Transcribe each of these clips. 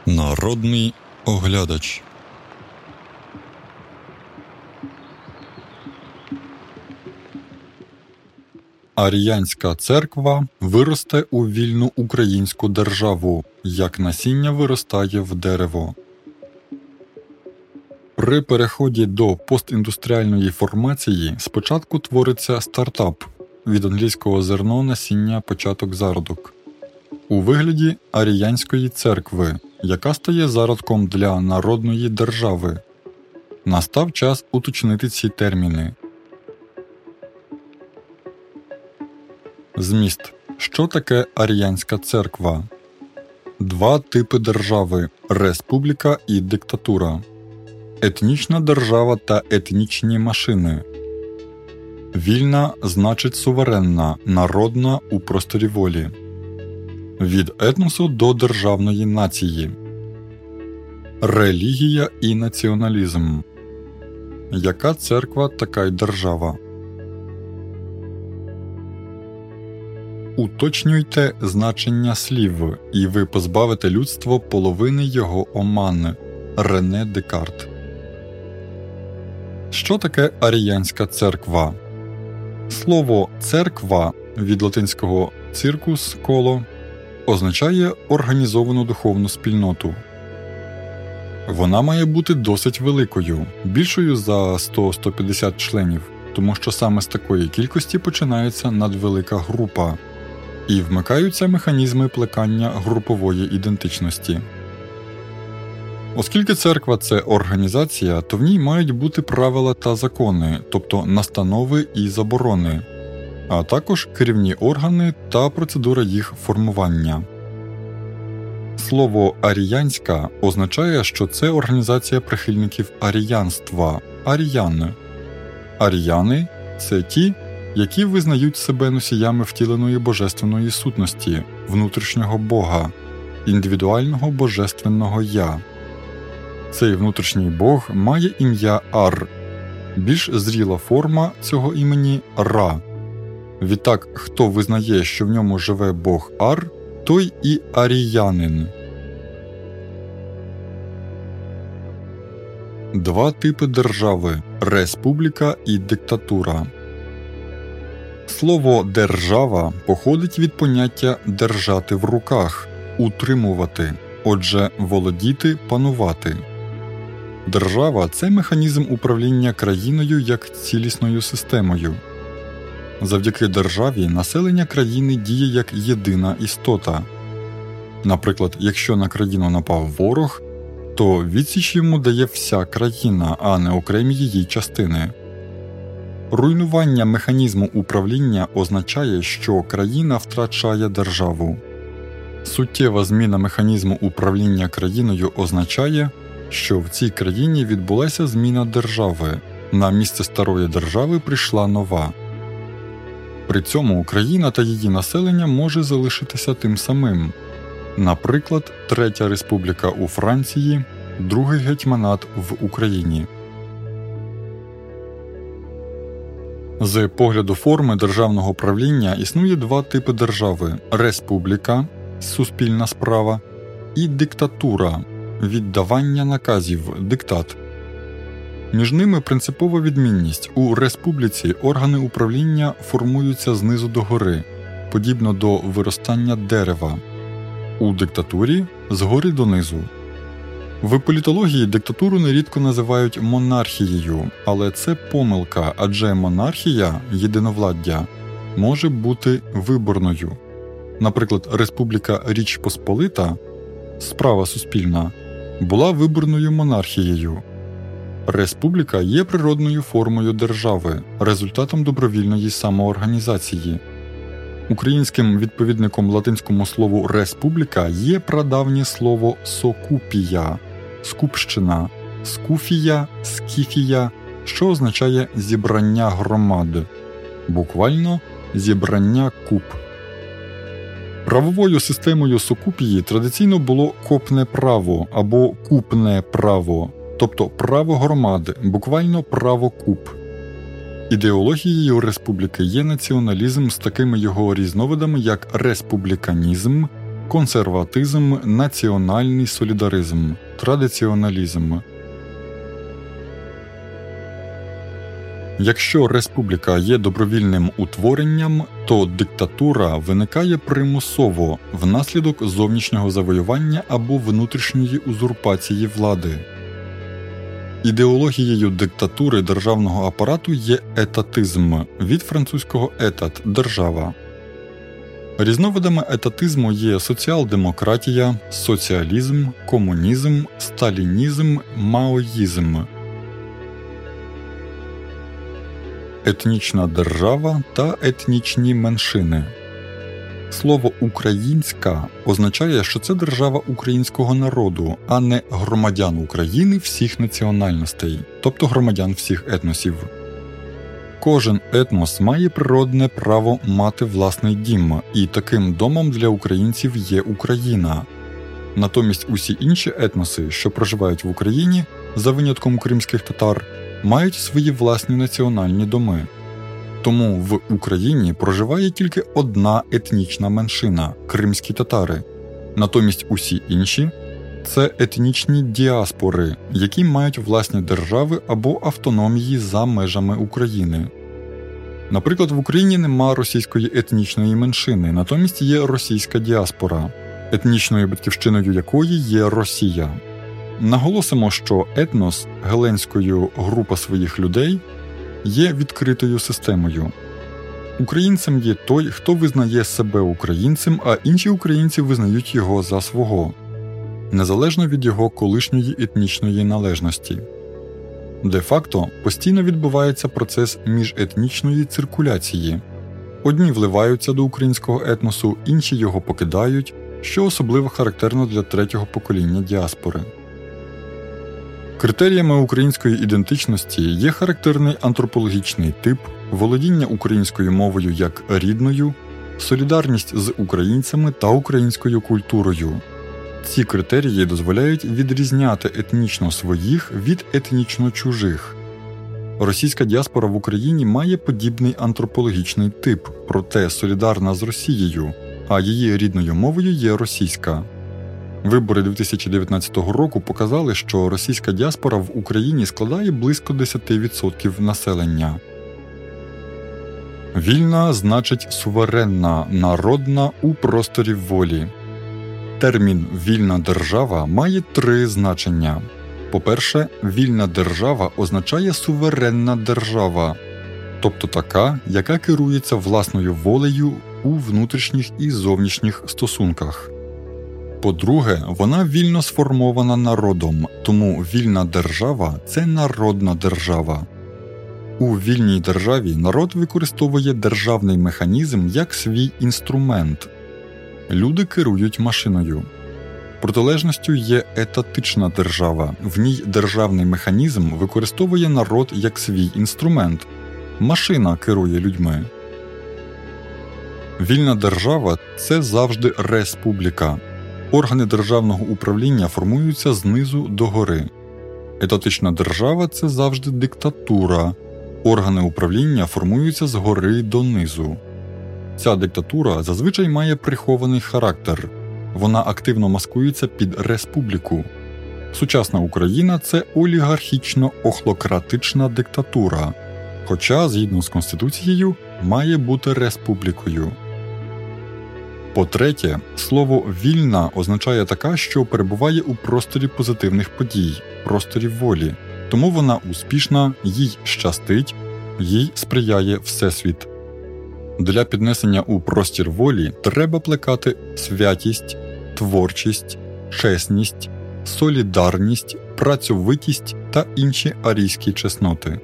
Народний оглядач. Аріянська церква виросте у вільну українську державу, як насіння виростає в дерево. При переході до постіндустріальної формації спочатку твориться стартап, від англійського зерно, насіння, початок, зародок, у вигляді Аріянської церкви, яка стає зародком для народної держави. Настав час уточнити ці терміни. Зміст. Що таке Аріянська церква? Два типи держави – республіка і диктатура. Етнічна держава та етнічні машини. Вільна значить суверенна, народна у просторі волі. Від етносу до державної нації. Релігія і націоналізм. Яка церква, така й держава. Уточнюйте значення слів, і ви позбавите людство половини його омани. Рене Декарт. Що таке Аріянська церква? Слово «церква» від латинського «циркус» – коло означає організовану духовну спільноту. Вона має бути досить великою, більшою за 100-150 членів, тому що саме з такої кількості починається надвелика група і вмикаються механізми плекання групової ідентичності. Оскільки церква – це організація, то в ній мають бути правила та закони, тобто настанови і заборони, а також керівні органи та процедура їх формування. Слово «аріянська» означає, що це організація прихильників аріянства – аріяни. Аріяни – це ті, які визнають себе носіями втіленої божественної сутності, внутрішнього Бога, індивідуального божественного «Я». Цей внутрішній Бог має ім'я Ар. Більш зріла форма цього імені – Ра. Відтак, хто визнає, що в ньому живе Бог Ар, той і аріянин. Два типи держави – республіка і диктатура. Слово «держава» походить від поняття «держати в руках», «утримувати», отже, володіти, панувати. Держава – це механізм управління країною як цілісною системою. Завдяки державі населення країни діє як єдина істота. Наприклад, якщо на країну напав ворог, то відсіч йому дає вся країна, а не окремі її частини. Руйнування механізму управління означає, що країна втрачає державу. Суттєва зміна механізму управління країною означає, що в цій країні відбулася зміна держави, на місце старої держави прийшла нова. При цьому країна та її населення може залишитися тим самим. Наприклад, Третя республіка у Франції, Другий гетьманат в Україні. З погляду форми державного правління існує два типи держави – республіка – суспільна справа і диктатура – віддавання наказів, диктат. Між ними принципова відмінність. У республіці органи управління формуються знизу догори, подібно до виростання дерева. У диктатурі – згори донизу. В політології диктатуру нерідко називають монархією, але це помилка, адже монархія, єдиновладдя, може бути виборною. Наприклад, Республіка Річ Посполита, справа суспільна, була виборною монархією. Республіка є природною формою держави, результатом добровільної самоорганізації. Українським відповідником латинському слову «республіка» є прадавнє слово «сокупія» – скупщина, скуфія, скіфія, що означає «зібрання громад», буквально «зібрання куп». Правовою системою сокупії традиційно було копне право або купне право, тобто право громад, буквально право куп. Ідеологією республіки є націоналізм з такими його різновидами, як республіканізм, консерватизм, національний солідаризм, традиціоналізм. Якщо республіка є добровільним утворенням, то диктатура виникає примусово внаслідок зовнішнього завоювання або внутрішньої узурпації влади. Ідеологією диктатури державного апарату є етатизм, від французького «етат» – держава. Різновидами етатизму є соціал-демократія, соціалізм, комунізм, сталінізм, маоїзм. Етнічна держава та етнічні меншини. Слово «українська» означає, що це держава українського народу, а не громадян України всіх національностей, тобто громадян всіх етносів. Кожен етнос має природне право мати власний дім, і таким домом для українців є Україна. Натомість усі інші етноси, що проживають в Україні, за винятком кримських татар, мають свої власні національні доми. Тому в Україні проживає тільки одна етнічна меншина – кримські татари. Натомість усі інші – це етнічні діаспори, які мають власні держави або автономії за межами України. Наприклад, в Україні нема російської етнічної меншини, натомість є російська діаспора, етнічною батьківщиною якої є Росія. Наголосимо, що етнос геленською група своїх людей є відкритою системою. Українцем є той, хто визнає себе українцем, а інші українці визнають його за свого, незалежно від його колишньої етнічної належності. Де-факто постійно відбувається процес міжетнічної циркуляції. Одні вливаються до українського етносу, інші його покидають, що особливо характерно для третього покоління діаспори. Критеріями української ідентичності є характерний антропологічний тип, володіння українською мовою як рідною, солідарність з українцями та українською культурою. Ці критерії дозволяють відрізняти етнічно своїх від етнічно чужих. Російська діаспора в Україні має подібний антропологічний тип, проте солідарна з Росією, а її рідною мовою є російська. Вибори 2019 року показали, що російська діаспора в Україні складає близько 10% населення. Вільна значить суверенна, народна у просторі волі. Термін «вільна держава» має три значення. По-перше, вільна держава означає суверенна держава, тобто така, яка керується власною волею у внутрішніх і зовнішніх стосунках. По-друге, вона вільно сформована народом, тому вільна держава – це народна держава. У вільній державі народ використовує державний механізм як свій інструмент. Люди керують машиною. Протилежністю є етатична держава. В ній державний механізм використовує народ як свій інструмент. Машина керує людьми. Вільна держава – це завжди республіка. Органи державного управління формуються знизу до гори. Етатична держава – це завжди диктатура. Органи управління формуються згори донизу. Ця диктатура зазвичай має прихований характер. Вона активно маскується під республіку. Сучасна Україна – це олігархічно-охлократична диктатура, хоча, згідно з Конституцією, має бути республікою. По-третє, слово «вільна» означає така, що перебуває у просторі позитивних подій, просторі волі, тому вона успішна, їй щастить, їй сприяє Всесвіт. Для піднесення у простір волі треба плекати святість, творчість, чесність, солідарність, працьовитість та інші арійські чесноти.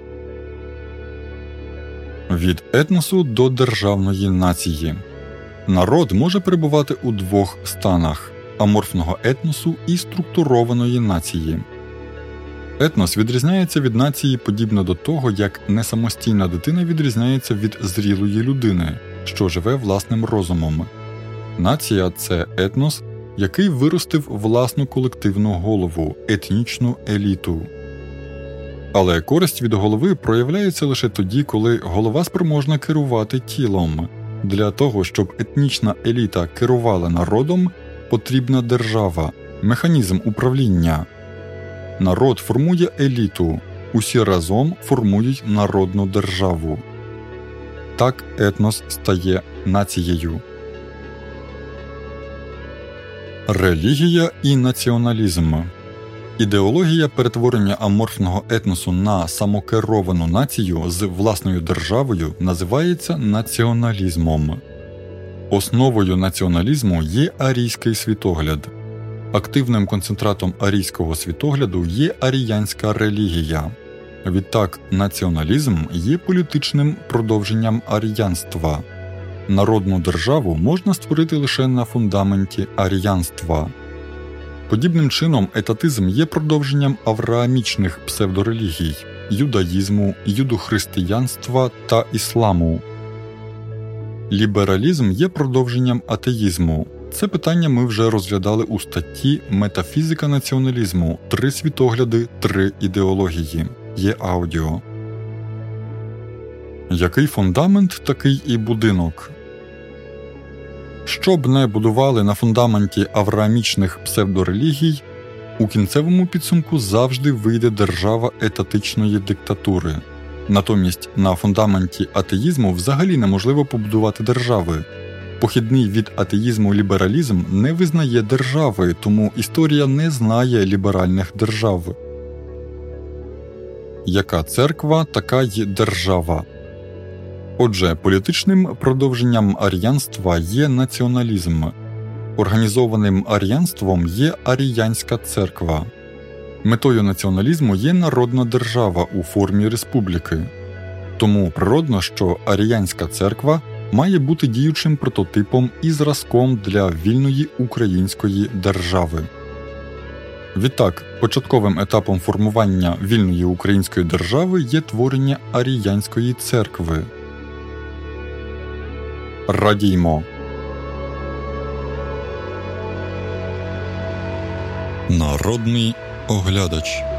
Від етносу до державної нації. Народ може перебувати у двох станах – аморфного етносу і структурованої нації. Етнос відрізняється від нації подібно до того, як несамостійна дитина відрізняється від зрілої людини, що живе власним розумом. Нація – це етнос, який виростив власну колективну голову, етнічну еліту. Але користь від голови проявляється лише тоді, коли голова спроможна керувати тілом. Для того, щоб етнічна еліта керувала народом, потрібна держава, механізм управління. Народ формує еліту, усі разом формують народну державу. Так етнос стає нацією. Релігія і націоналізм. Ідеологія перетворення аморфного етносу на самокеровану націю з власною державою називається націоналізмом. Основою націоналізму є арійський світогляд. Активним концентратом арійського світогляду є аріянська релігія. Відтак, націоналізм є політичним продовженням аріянства. Народну державу можна створити лише на фундаменті аріянства. Подібним чином, етатизм є продовженням авраамічних псевдорелігій – юдаїзму, юдохристиянства та ісламу. Лібералізм є продовженням атеїзму. Це питання ми вже розглядали у статті «Метафізика націоналізму. 3 світогляди, 3 ідеології». Є аудіо. Який фундамент, такий і будинок. Що б не будували на фундаменті авраамічних псевдорелігій, у кінцевому підсумку завжди вийде держава етатичної диктатури. Натомість на фундаменті атеїзму взагалі неможливо побудувати держави. Похідний від атеїзму лібералізм не визнає держави, тому історія не знає ліберальних держав. Яка церква, така й держава. Отже, політичним продовженням аріянства є націоналізм. Організованим аріянством є аріянська церква. Метою націоналізму є народна держава у формі республіки. Тому природно, що аріянська церква має бути діючим прототипом і зразком для вільної української держави. Відтак, початковим етапом формування вільної української держави є творення аріянської церкви. Радіймо! Народний оглядач.